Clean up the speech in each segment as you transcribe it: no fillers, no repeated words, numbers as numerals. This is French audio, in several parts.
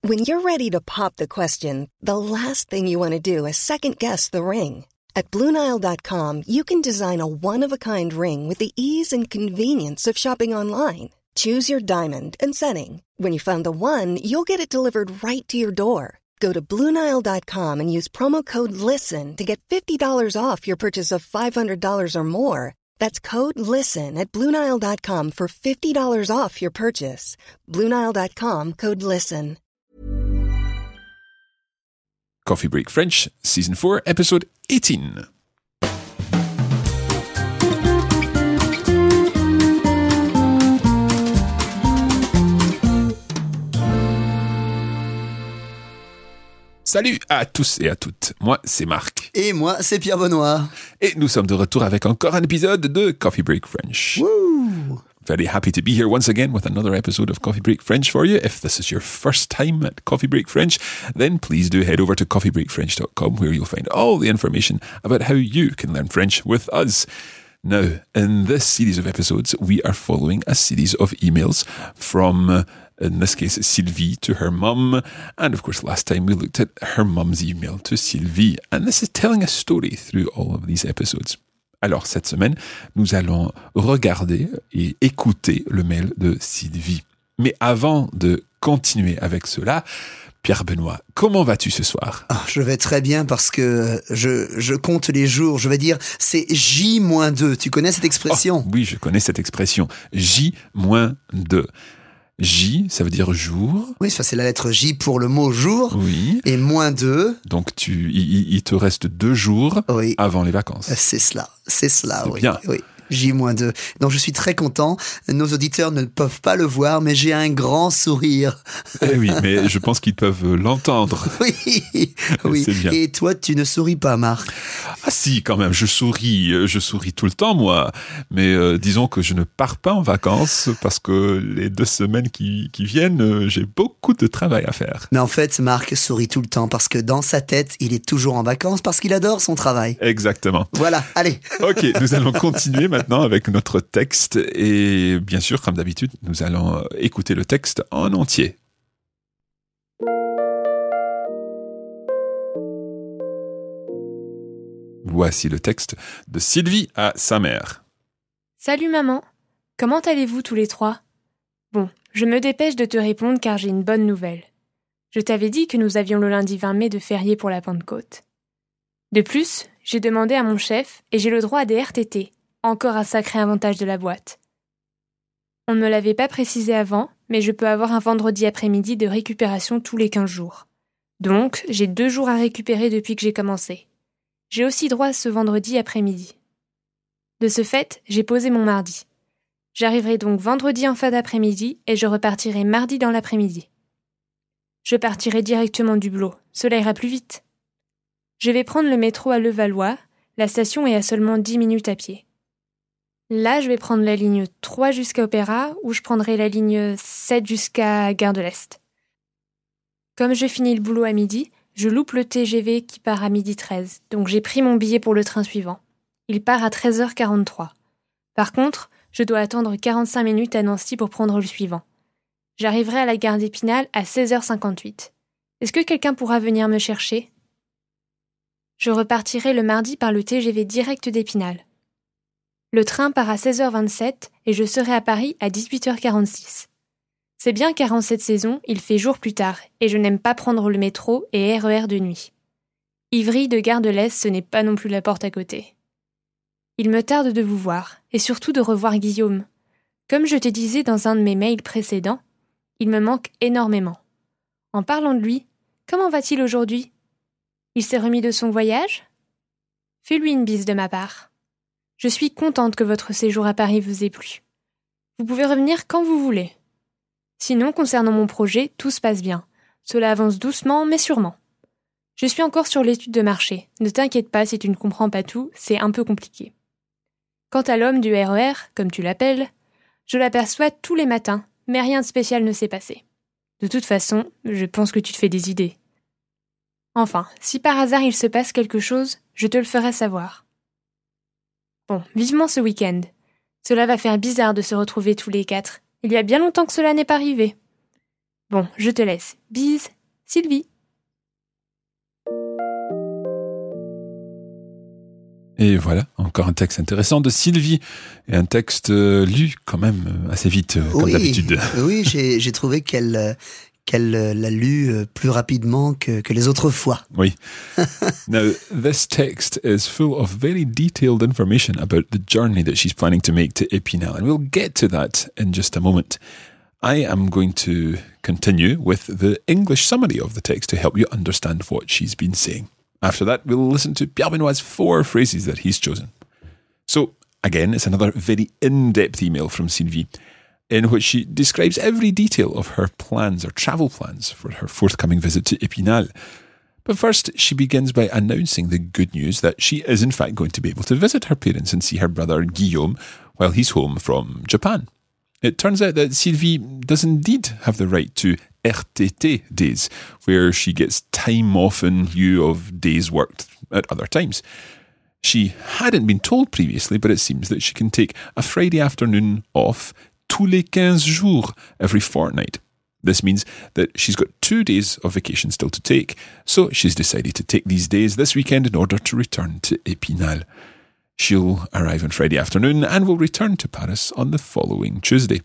When you're ready to pop the question, the last thing you want to do is second-guess the ring. At BlueNile.com, you can design a one-of-a-kind ring with the ease and convenience of shopping online. Choose your diamond and setting. When you find the one, you'll get it delivered right to your door. Go to BlueNile.com and use promo code LISTEN to get $50 off your purchase of $500 or more. That's code LISTEN at BlueNile.com for $50 off your purchase. BlueNile.com, code LISTEN. Coffee Break French, Season 4, Episode 18. Salut à tous et à toutes, moi c'est Marc. Et moi c'est Pierre Benoît. Et nous sommes de retour avec encore un épisode de Coffee Break French. Woo! Very happy to be here once again with another episode of Coffee Break French for you. If this is your first time at Coffee Break French, then please do head over to coffeebreakfrench.com where you'll find all the information about how you can learn French with us. Now, in this series of episodes, we are following a series of emails from, in this case, Sylvie to her mum. And of course, last time we looked at her mum's email to Sylvie. And this is telling a story through all of these episodes. Alors, cette semaine, nous allons regarder et écouter le mail de Sylvie. Mais avant de continuer avec cela, Pierre Benoît, comment vas-tu ce soir? Je vais très bien parce que je compte les jours. Je vais dire, c'est J-2. Tu connais cette expression? Oui, je connais cette expression. J-2. J, ça veut dire jour. Oui, ça c'est la lettre J pour le mot jour. Oui. Et -2. Donc il te reste 2 jours avant les vacances. C'est cela, oui. Bien. Oui. J-2. Donc je suis très content. Nos auditeurs ne peuvent pas le voir, mais j'ai un grand sourire. Eh oui, mais je pense qu'ils peuvent l'entendre. Oui. C'est bien. Et toi, tu ne souris pas, Marc? Ah si, quand même, je souris tout le temps, moi. Mais disons que je ne pars pas en vacances parce que les 2 semaines qui viennent, j'ai beaucoup de travail à faire. Mais en fait, Marc sourit tout le temps parce que dans sa tête, il est toujours en vacances parce qu'il adore son travail. Exactement. Voilà, allez. Ok, nous allons continuer maintenant avec notre texte. Et bien sûr, comme d'habitude, nous allons écouter le texte en entier. Voici le texte de Sylvie à sa mère. Salut maman, comment allez-vous tous les trois? Bon, je me dépêche de te répondre car j'ai une bonne nouvelle. Je t'avais dit que nous avions le lundi 20 mai de férié pour la Pentecôte. De plus, j'ai demandé à mon chef et j'ai le droit à des RTT, encore un sacré avantage de la boîte. On ne me l'avait pas précisé avant, mais je peux avoir un vendredi après-midi de récupération tous les 15 jours. Donc, j'ai 2 jours à récupérer depuis que j'ai commencé. J'ai aussi droit à ce vendredi après-midi. De ce fait, j'ai posé mon mardi. J'arriverai donc vendredi en fin d'après-midi et je repartirai mardi dans l'après-midi. Je partirai directement du boulot, cela ira plus vite. Je vais prendre le métro à Levallois, la station est à seulement 10 minutes à pied. Là, je vais prendre la ligne 3 jusqu'à Opéra ou je prendrai la ligne 7 jusqu'à Gare de l'Est. Comme je finis le boulot à midi, je loupe le TGV qui part à 12h13, donc j'ai pris mon billet pour le train suivant. Il part à 13h43. Par contre, je dois attendre 45 minutes à Nancy pour prendre le suivant. J'arriverai à la gare d'Épinal à 16h58. Est-ce que quelqu'un pourra venir me chercher? Je repartirai le mardi par le TGV direct d'Épinal. Le train part à 16h27 et je serai à Paris à 18h46. C'est bien car en cette saison, il fait jour plus tard et je n'aime pas prendre le métro et RER de nuit. Ivry de Gare de l'Est, ce n'est pas non plus la porte à côté. Il me tarde de vous voir et surtout de revoir Guillaume. Comme je te disais dans un de mes mails précédents, il me manque énormément. En parlant de lui, comment va-t-il aujourd'hui? Il s'est remis de son voyage? Fais-lui une bise de ma part. Je suis contente que votre séjour à Paris vous ait plu. Vous pouvez revenir quand vous voulez. Sinon, concernant mon projet, tout se passe bien. Cela avance doucement, mais sûrement. Je suis encore sur l'étude de marché. Ne t'inquiète pas si tu ne comprends pas tout, c'est un peu compliqué. Quant à l'homme du RER, comme tu l'appelles, je l'aperçois tous les matins, mais rien de spécial ne s'est passé. De toute façon, je pense que tu te fais des idées. Enfin, si par hasard il se passe quelque chose, je te le ferai savoir. Bon, vivement ce week-end. Cela va faire bizarre de se retrouver tous les 4. Il y a bien longtemps que cela n'est pas arrivé. Bon, je te laisse. Bise, Sylvie. Et voilà, encore un texte intéressant de Sylvie, et un texte lu quand même assez vite, comme d'habitude. Oui, j'ai trouvé qu'elle l'a lu plus rapidement que les autres fois. Oui. Now, this text is full of very detailed information about the journey that she's planning to make to Épinal, and we'll get to that in just a moment. I am going to continue with the English summary of the text to help you understand what she's been saying. After that, we'll listen to Pierre Benoit's 4 phrases that he's chosen. So, again, it's another very in-depth email from Sylvie, in which she describes every detail of her plans or travel plans for her forthcoming visit to Épinal. But first, she begins by announcing the good news that she is in fact going to be able to visit her parents and see her brother Guillaume while he's home from Japan. It turns out that Sylvie does indeed have the right to RTT days, where she gets time off in lieu of days worked at other times. She hadn't been told previously, but it seems that she can take a Friday afternoon off tous les 15 jours, every fortnight. This means that she's got 2 days of vacation still to take, so she's decided to take these days this weekend in order to return to Épinal. She'll arrive on Friday afternoon and will return to Paris on the following Tuesday.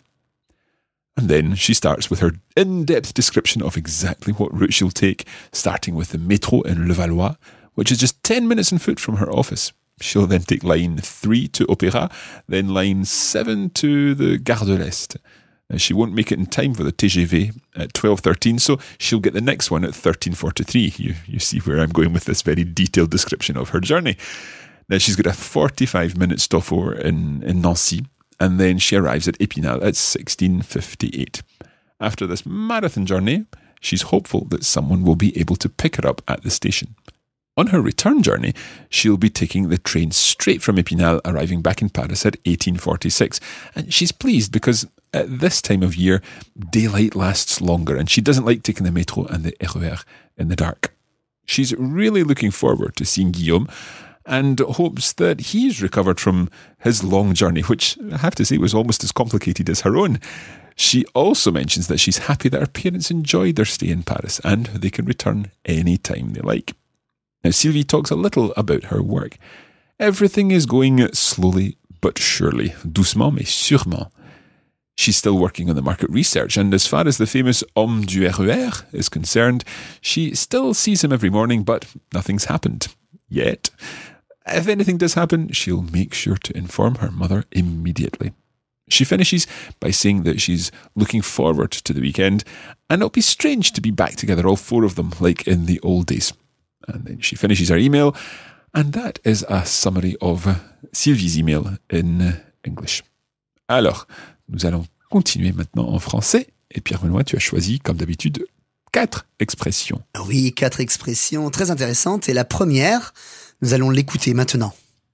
And then she starts with her in-depth description of exactly what route she'll take, starting with the métro in Levallois, which is just 10 minutes on foot from her office. She'll then take line 3 to Opéra, then line 7 to the Gare de l'Est. She won't make it in time for the TGV at 12:13, so she'll get the next one at 13:43. You see where I'm going with this very detailed description of her journey. Now, she's got a 45-minute stopover in Nancy, and then she arrives at Épinal at 16:58. After this marathon journey, she's hopeful that someone will be able to pick her up at the station. On her return journey, she'll be taking the train straight from Épinal, arriving back in Paris at 18:46. And she's pleased because at this time of year, daylight lasts longer, and she doesn't like taking the métro and the RER in the dark. She's really looking forward to seeing Guillaume, and hopes that he's recovered from his long journey, which I have to say was almost as complicated as her own. She also mentions that she's happy that her parents enjoyed their stay in Paris and they can return any time they like. Now, Sylvie talks a little about her work. Everything is going slowly but surely, doucement mais sûrement. She's still working on the market research, and as far as the famous homme du RER is concerned, she still sees him every morning, but nothing's happened yet. If anything does happen, she'll make sure to inform her mother immediately. She finishes by saying that she's looking forward to the weekend, and it'll be strange to be back together, all 4 of them, like in the old days. And then she finishes her email, and that is a summary of Sylvie's email in English. Alors, nous allons continuer maintenant en français, et Pierre Benoit, tu as choisi, comme d'habitude, 4 expressions. Oui, 4 expressions très intéressantes, et la première, nous allons l'écouter maintenant.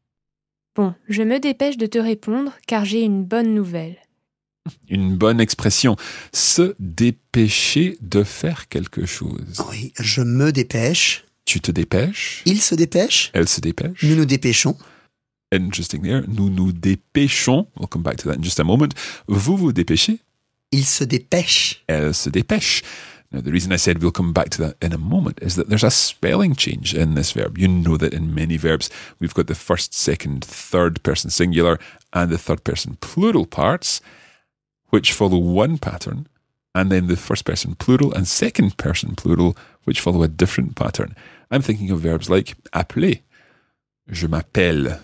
Bon, je me dépêche de te répondre car j'ai une bonne nouvelle. Une bonne expression. Se dépêcher de faire quelque chose. Oui, je me dépêche. Tu te dépêches. Il se dépêche. Elle se dépêche. Nous nous dépêchons. Interesting there. Nous nous dépêchons. We'll come back to that in just a moment. Vous vous dépêchez. Il se dépêche. Elle se dépêche. Now, the reason I said we'll come back to that in a moment is that there's a spelling change in this verb. You know that in many verbs, we've got the first, second, third person singular and the third person plural parts, which follow one pattern, and then the first person plural and second person plural, which follow a different pattern. I'm thinking of verbs like appeler. Je m'appelle,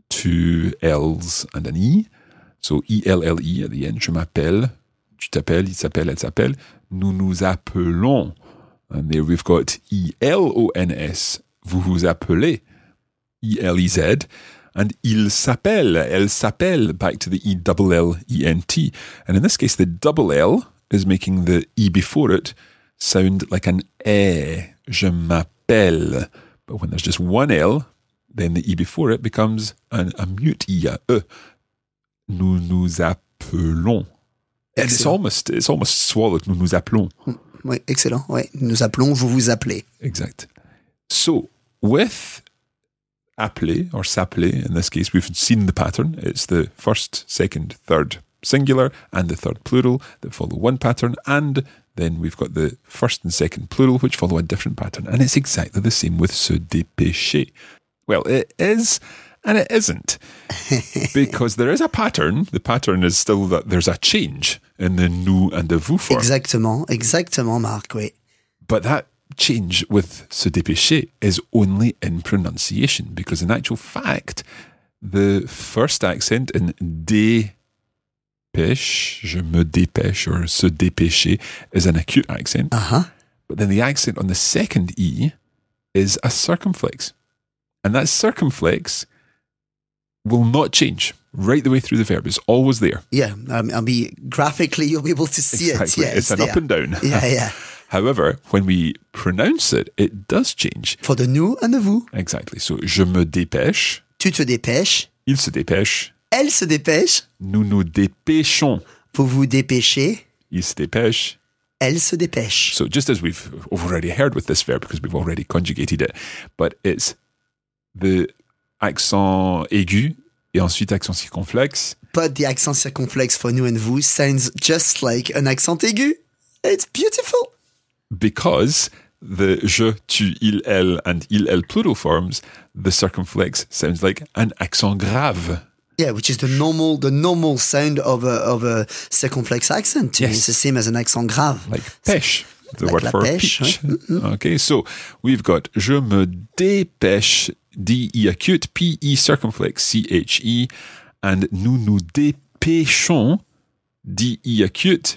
2 L's and an E. So E-L-L-E at the end. Je m'appelle, tu t'appelles, il s'appelle, elle s'appelle. Nous nous appelons. And there we've got E-L-O-N-S. Vous vous appelez. E-L-E-Z. And il s'appelle. Elle s'appelle. Back to the E-double-L-E-N-T. And in this case, the double L is making the E before it sound like an E. Je m'appelle. But when there's just one L, then the E before it becomes a mute E, a E. Nous nous appelons. And it's almost swallowed. Nous nous appelons. Oui, excellent. Oui, nous appelons, vous vous appelez. Exact. So, with appeler, or s'appeler, in this case, we've seen the pattern. It's the first, second, third singular and the third plural that follow one pattern, and then we've got the first and second plural, which follow a different pattern. And it's exactly the same with se dépêcher. Well, it is and it isn't. Because there is a pattern. The pattern is still that there's a change in the nous and the vous form. Exactement, Marc, oui. But that change with se dépêcher is only in pronunciation, because in actual fact, the first accent in dépêche, je me dépêche, or se dépêcher, is an acute accent. But then the accent on the second E is a circumflex. And that circumflex will not change right the way through the verb. It's always there. Yeah, graphically you'll be able to see exactly. it. Yeah, it's an up and down. Yeah. However, when we pronounce it, it does change. For the nous and the vous. Exactly. So, je me dépêche. Tu te dépêches. Il se dépêche. Elle se dépêche. Nous nous dépêchons. Vous vous dépêchez. Il se dépêche. Elle se dépêche. So just as we've already heard with this verb, because we've already conjugated it, but it's the accent aigu et ensuite accent circonflexe. But the accent circonflexe for nous and vous sounds just like an accent aigu. It's beautiful. Because the je, tu, il, elle, and il, elle plural forms, the circumflex sounds like an accent grave. Yeah, which is the normal sound of a circumflex accent. Yes. It's the same as an accent grave. Like pêche, the Like word la for pêche, peach. right? Mm-hmm. Okay, so we've got je me dépêche, D-E acute, P-E circumflex, C-H-E, and nous nous dépêchons, D-E acute,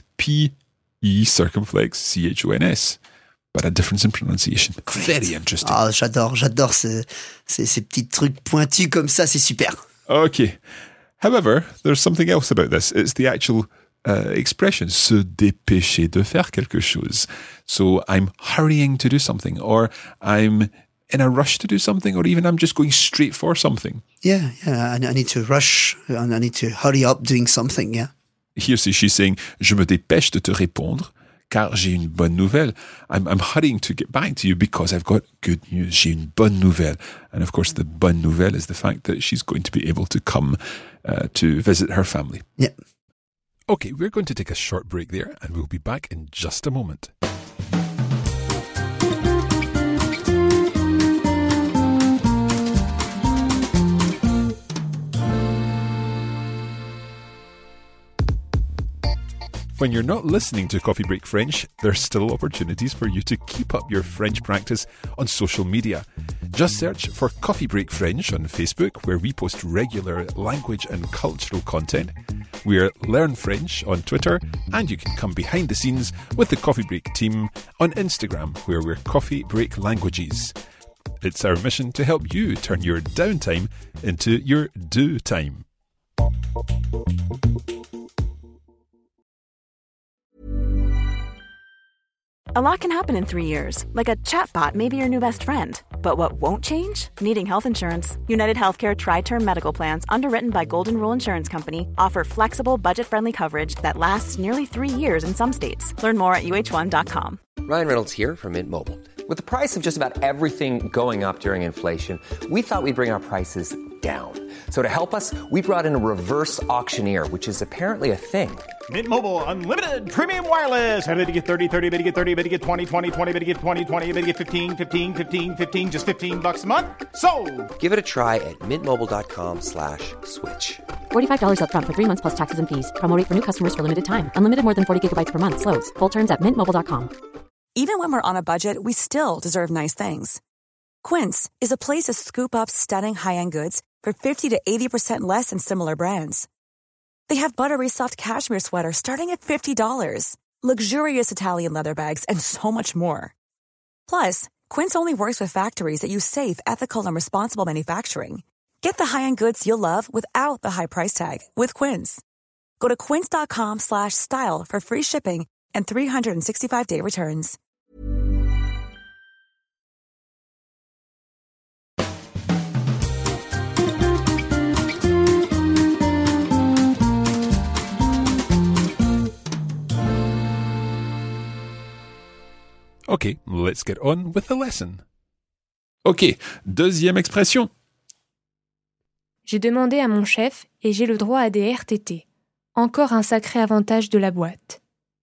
P-E circumflex, C-H-O-N-S. But a difference in pronunciation. Great. Very interesting. Ah, j'adore ces petits trucs pointus comme ça, c'est super. Okay. However, there's something else about this. It's the actual expression, se dépêcher de faire quelque chose. So I'm hurrying to do something, or I'm in a rush to do something, or even I'm just going straight for something. Yeah, I need to rush, and I need to hurry up doing something, yeah. Here she's saying, je me dépêche de te répondre, car j'ai une bonne nouvelle. I'm hurrying to get back to you because I've got good news. J'ai une bonne nouvelle. And of course, the bonne nouvelle is the fact that she's going to be able to come to visit her family. Yeah. Okay, we're going to take a short break there, and we'll be back in just a moment. When you're not listening to Coffee Break French, there's still opportunities for you to keep up your French practice on social media. Just search for Coffee Break French on Facebook, where we post regular language and cultural content. We're Learn French on Twitter, and you can come behind the scenes with the Coffee Break team on Instagram, where we're Coffee Break Languages. It's our mission to help you turn your downtime into your do time. A lot can happen in 3 years, like a chatbot may be your new best friend. But what won't change? Needing health insurance. United Healthcare Tri-Term Medical Plans, underwritten by Golden Rule Insurance Company, offer flexible, budget-friendly coverage that lasts nearly 3 years in some states. Learn more at uh1.com. Ryan Reynolds here from Mint Mobile. With the price of just about everything going up during inflation, we thought we'd bring our prices down. So to help us, we brought in a reverse auctioneer, which is apparently a thing. Mint Mobile Unlimited Premium Wireless. How to get 30, 30, bit to get 30, bit to get 20, 20, 20, bit to get 20, 20, bit to get 15, 15, 15, 15, just $15 a month? Sold! Give it a try at mintmobile.com/switch. $45 up front for 3 months plus taxes and fees. Promo rate for new customers for limited time. Unlimited more than 40 gigabytes per month. Slows full terms at mintmobile.com. Even when we're on a budget, we still deserve nice things. Quince is a place to scoop up stunning high-end goods for 50 to 80% less than similar brands. They have buttery soft cashmere sweaters starting at $50, luxurious Italian leather bags, and so much more. Plus, Quince only works with factories that use safe, ethical, and responsible manufacturing. Get the high-end goods you'll love without the high price tag with Quince. Go to quince.com/style for free shipping and 365-day returns. Okay, let's get on with the lesson. Ok, deuxième expression. J'ai demandé à mon chef et j'ai le droit à des RTT. Encore un sacré avantage de la boîte.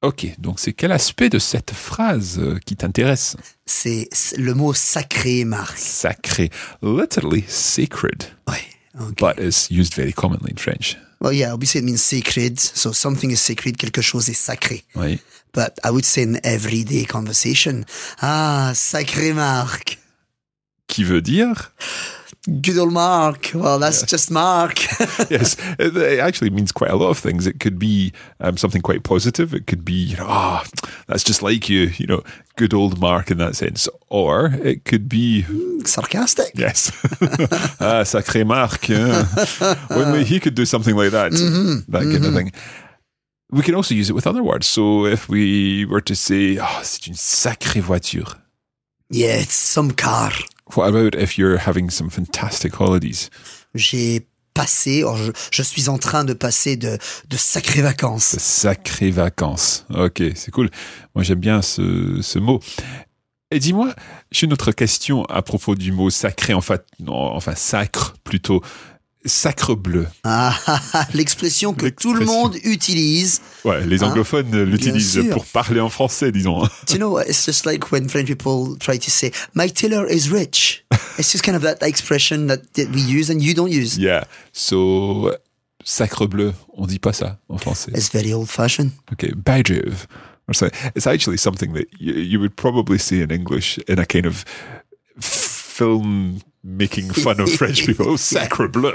Ok, donc c'est quel aspect de cette phrase qui t'intéresse? C'est le mot sacré, Marc. Sacré. Literally sacred. Ouais, ok. But it's used very commonly in French. Well, yeah, obviously it means sacred. So something is sacred, quelque chose est sacré. Oui. But I would say in everyday conversation, ah, sacré Marc. Qui veut dire? Good old Mark. Well, that's just Mark. Yes, it actually means quite a lot of things. It could be something quite positive. It could be, that's just like you, good old Mark in that sense. Or it could be... Sarcastic. Yes. Sacré Mark. Well, he could do something like that. That kind of thing. We can also use it with other words. So if we were to say, c'est une sacrée voiture. Yeah, it's some car. What about if you're having some fantastic holidays? J'ai passé, je suis en train de passer de sacrées vacances. De sacrées vacances. Ok, c'est cool. Moi, j'aime bien ce mot. Et dis-moi, j'ai une autre question à propos du mot sacré. Enfin, sacre plutôt. Sacre bleu. L'expression que tout le monde utilise. Ouais, les anglophones l'utilisent pour parler en français, disons. Do you know what? It's just like when French people try to say, Mike Taylor is rich. It's just kind of that expression that we use and you don't use. Yeah. So, sacre bleu, on dit pas ça en français. It's very old-fashioned. Okay, Bajov. It's actually something that you would probably say in English in a kind of film making fun of French people. Oh, sacre bleu.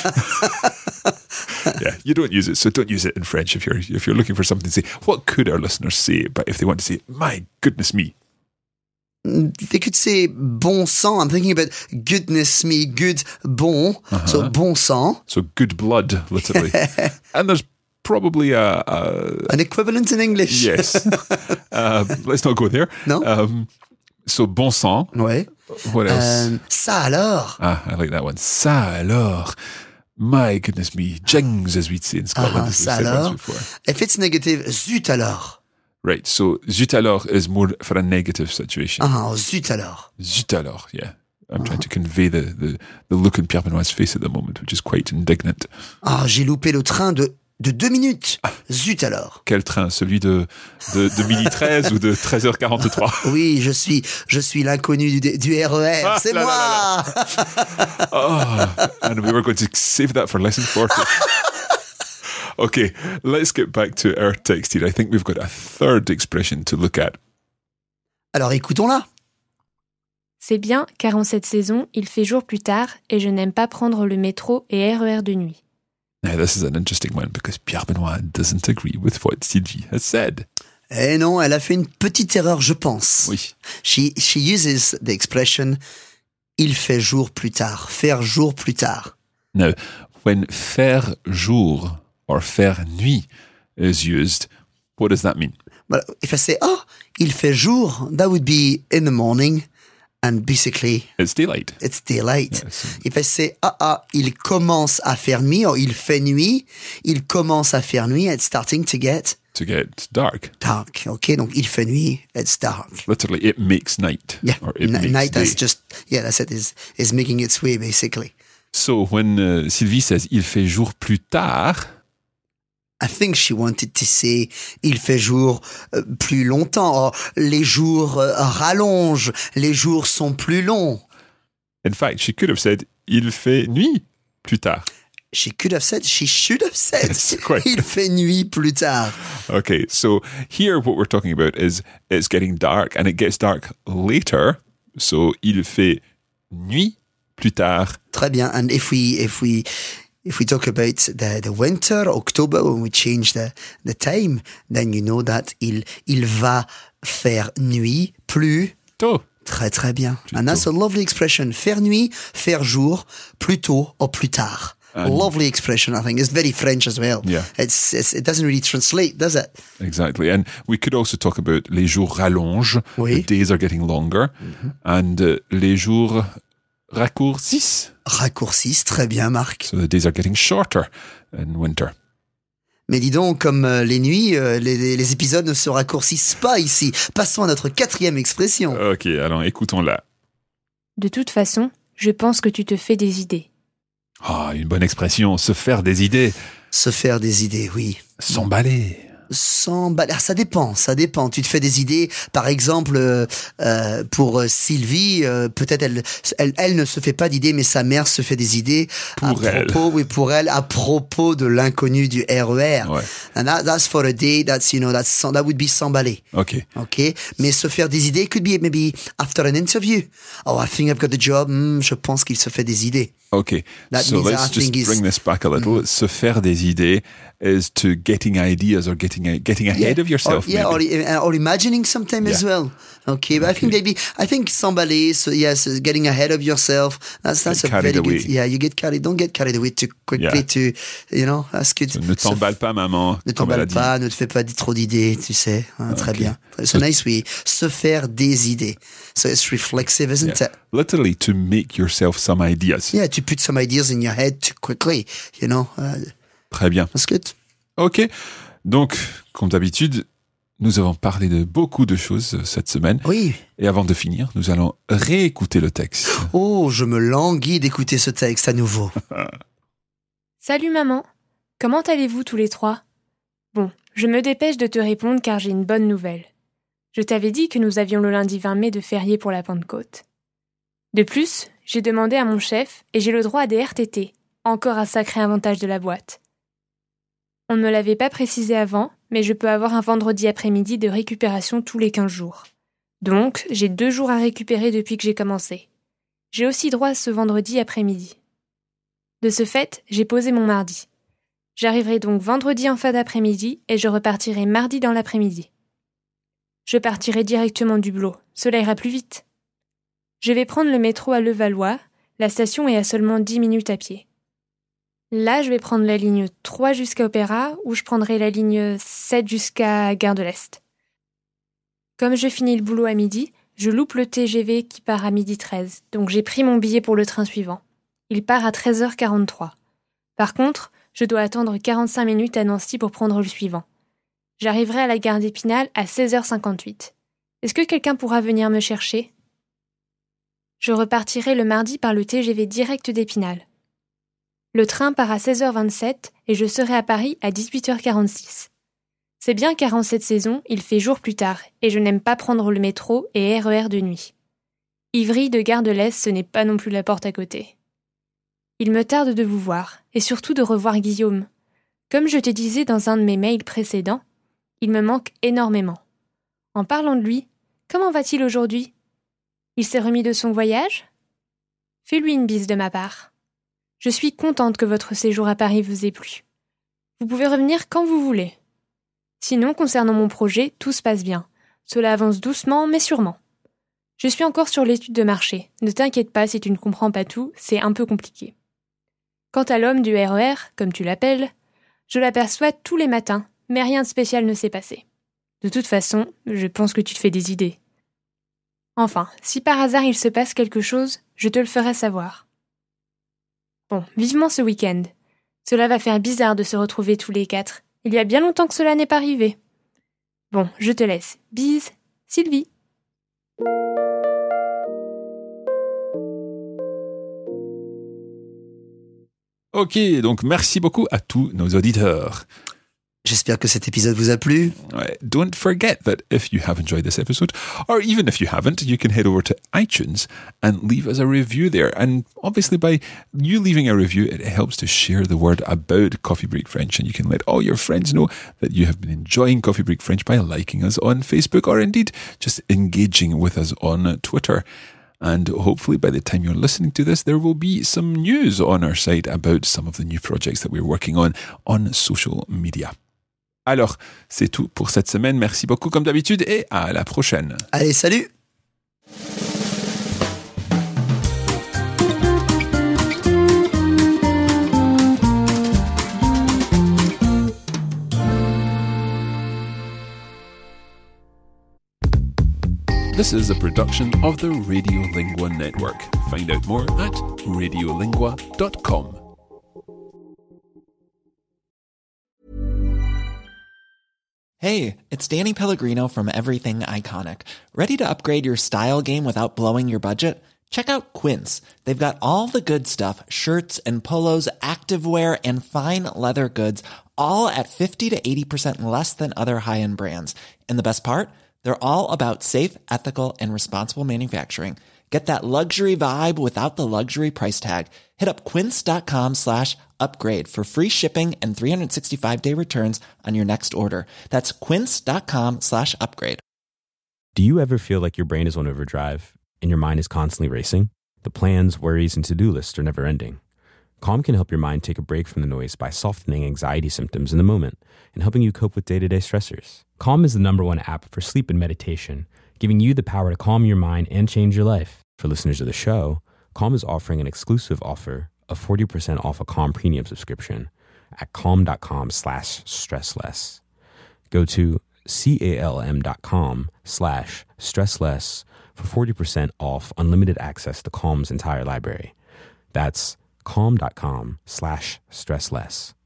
Yeah, you don't use it, so don't use it in French if you're looking for something to say. What could our listeners say? But if they want to say, my goodness me. They could say bon sang. I'm thinking about goodness me, good, bon. So bon sang. So good blood, literally. And there's probably an equivalent in English. Yes. Let's not go there. No. So bon sang. Ouais. What else? Ça alors. I like that one. Ça alors. My goodness me. Jings, as we'd say in Scotland. Ça alors. If it's negative, zut alors. Right, so zut alors is more for a negative situation. Zut alors. Zut alors, yeah. I'm trying to convey the look in Pierre Benoit's face at the moment, which is quite indignant. J'ai loupé le train de 2 minutes. Zut alors. Quel train? Celui de midi 13 ou de 13h43? Oui, je suis l'inconnu du RER. C'est moi. And we were going to save that for lesson 40. Okay, let's get back to our text here. I think we've got a third expression to look at. Alors écoutons-la. C'est bien, car en cette saison, il fait jour plus tard et je n'aime pas prendre le métro et RER de nuit. Now, this is an interesting one because Pierre Benoit doesn't agree with what Sylvie has said. Eh non, elle a fait une petite erreur, je pense. Oui. She uses the expression « il fait jour plus tard »,« faire jour plus tard ». Now, when faire jour or faire nuit is used, what does that mean? Well, if I say « il fait jour », that would be in the morning. And basically, it's daylight. It's daylight. Yeah, so If I say, il commence à faire nuit, or il fait nuit, il commence à faire nuit, it's starting to get dark. Dark, okay? Donc, il fait nuit, it's dark. Literally, it makes night. Yeah, or it makes night day. that's it, is making its way, basically. So, when Sylvie says, il fait jour plus tard, I think she wanted to say il fait jour plus longtemps. Or, les jours rallongent, les jours sont plus longs. In fact, she could have said il fait nuit plus tard. She should have said Yes, quite. il fait nuit plus tard. Okay, so here what we're talking about is it's getting dark and it gets dark later. So il fait nuit plus tard. Très bien. And if we talk about the winter, October, when we change the time, then you know that il va faire nuit plus tôt. Très, très bien. Plus And that's tôt. a lovely expression. Faire nuit, faire jour, plus tôt or plus tard. Lovely expression, I think. It's very French as well. Yeah. It doesn't really translate, does it? Exactly. And we could also talk about les jours rallongent. Oui. The days are getting longer. And les jours raccourcissent. Raccourcissent, très bien, Marc. So the days are getting shorter in winter. Mais dis donc, comme les nuits, les épisodes ne se raccourcissent pas ici. Passons à notre 4e expression. Ok, alors écoutons-la. De toute façon, je pense que tu te fais des idées. Une bonne expression, se faire des idées. Se faire des idées, oui. S'emballer. Ça dépend. Tu te fais des idées. Par exemple, pour Sylvie, peut-être elle ne se fait pas d'idées, mais sa mère se fait des idées pour elle, à propos de l'inconnu du RER. Ouais. And that's for a day. That would be s'emballer. Okay. Mais se faire des idées could be maybe after an interview. Oh, I think I've got the job. Je pense qu'il se fait des idées. Okay. So let's just bring this back a little. Se faire des idées is to getting ideas or getting ahead of yourself. Or imagining something as well. Okay, but I think s'emballer, getting ahead of yourself. That's a very good. Yeah, don't get carried away too quickly. That's good. So, ne t'emballe pas, maman. Ne t'emballe pas, ne te fais pas trop d'idées, tu sais. Très bien. So nice, se faire des idées. So it's reflexive, isn't it? Literally to make yourself some ideas. Yeah, to put some ideas in your head too quickly, Très bien. That's good. Ok. Donc, comme d'habitude, nous avons parlé de beaucoup de choses cette semaine. Oui. Et avant de finir, nous allons réécouter le texte. Oh, je me languis d'écouter ce texte à nouveau. Salut maman, comment allez-vous tous les trois ? Bon, je me dépêche de te répondre car j'ai une bonne nouvelle. Je t'avais dit que nous avions le lundi 20 mai de férié pour la Pentecôte. De plus, j'ai demandé à mon chef et j'ai le droit à des RTT, encore un sacré avantage de la boîte. On ne me l'avait pas précisé avant, mais je peux avoir un vendredi après-midi de récupération tous les 15 jours. Donc, j'ai 2 jours à récupérer depuis que j'ai commencé. J'ai aussi droit à ce vendredi après-midi. De ce fait, j'ai posé mon mardi. J'arriverai donc vendredi en fin d'après-midi et je repartirai mardi dans l'après-midi. Je partirai directement du boulot, cela ira plus vite. Je vais prendre le métro à Levallois, la station est à seulement 10 minutes à pied. Là, je vais prendre la ligne 3 jusqu'à Opéra, ou je prendrai la ligne 7 jusqu'à Gare de l'Est. Comme je finis le boulot à midi, je loupe le TGV qui part à 12h13, donc j'ai pris mon billet pour le train suivant. Il part à 13h43. Par contre, je dois attendre 45 minutes à Nancy pour prendre le suivant. J'arriverai à la gare d'Épinal à 16h58. Est-ce que quelqu'un pourra venir me chercher ? Je repartirai le mardi par le TGV direct d'Épinal. Le train part à 16h27 et je serai à Paris à 18h46. C'est bien car en cette saison, il fait jour plus tard et je n'aime pas prendre le métro et RER de nuit. Ivry de Gare de l'Est, ce n'est pas non plus la porte à côté. Il me tarde de vous voir et surtout de revoir Guillaume. Comme je te disais dans un de mes mails précédents, il me manque énormément. En parlant de lui, comment va-t-il aujourd'hui ? Il s'est remis de son voyage ? Fais-lui une bise de ma part. Je suis contente que votre séjour à Paris vous ait plu. Vous pouvez revenir quand vous voulez. Sinon, concernant mon projet, tout se passe bien. Cela avance doucement, mais sûrement. Je suis encore sur l'étude de marché. Ne t'inquiète pas si tu ne comprends pas tout, c'est un peu compliqué. Quant à l'homme du RER, comme tu l'appelles, je l'aperçois tous les matins, mais rien de spécial ne s'est passé. De toute façon, je pense que tu te fais des idées. Enfin, si par hasard il se passe quelque chose, je te le ferai savoir. Bon, vivement ce week-end. Cela va faire bizarre de se retrouver tous les 4. Il y a bien longtemps que cela n'est pas arrivé. Bon, je te laisse. Bise, Sylvie. Ok, donc merci beaucoup à tous nos auditeurs. J'espère que cet épisode vous a plu. Don't forget that if you have enjoyed this episode, or even if you haven't, you can head over to iTunes and leave us a review there. And obviously by you leaving a review, it helps to share the word about Coffee Break French. And you can let all your friends know that you have been enjoying Coffee Break French by liking us on Facebook or indeed just engaging with us on Twitter. And hopefully by the time you're listening to this, there will be some news on our site about some of the new projects that we're working on social media. Alors, c'est tout pour cette semaine. Merci beaucoup comme d'habitude et à la prochaine. Allez, salut! This is a production of the Radiolingua Network. Find out more at radiolingua.com. Hey, it's Danny Pellegrino from Everything Iconic. Ready to upgrade your style game without blowing your budget? Check out Quince. They've got all the good stuff, shirts and polos, activewear, and fine leather goods, all at 50 to 80% less than other high-end brands. And the best part? They're all about safe, ethical, and responsible manufacturing. Get that luxury vibe without the luxury price tag. Hit up quince.com/upgrade for free shipping and 365-day returns on your next order. That's quince.com/upgrade. Do you ever feel like your brain is on overdrive and your mind is constantly racing? The plans, worries, and to-do lists are never ending. Calm can help your mind take a break from the noise by softening anxiety symptoms in the moment and helping you cope with day-to-day stressors. Calm is the #1 app for sleep and meditation, giving you the power to calm your mind and change your life. For listeners of the show, Calm is offering an exclusive offer of 40% off a Calm premium subscription at calm.com/stressless. Go to calm.com/stressless for 40% off unlimited access to Calm's entire library. That's calm.com/stressless.